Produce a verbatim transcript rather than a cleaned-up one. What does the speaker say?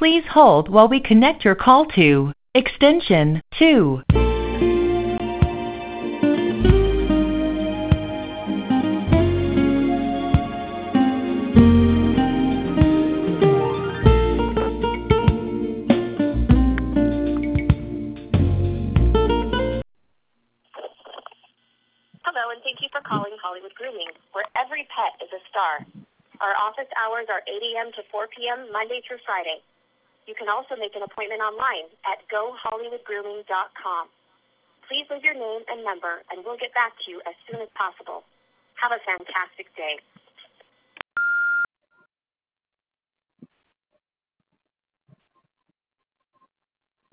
Please hold while we connect your call to extension two. Hello, and thank you for calling Hollywood Grooming, where every pet is a star. Our office hours are eight a.m. to four p.m. Monday through Friday. You can also make an appointment online at go hollywood grooming dot com. Please leave your name and number, and we'll get back to you as soon as possible. Have a fantastic day.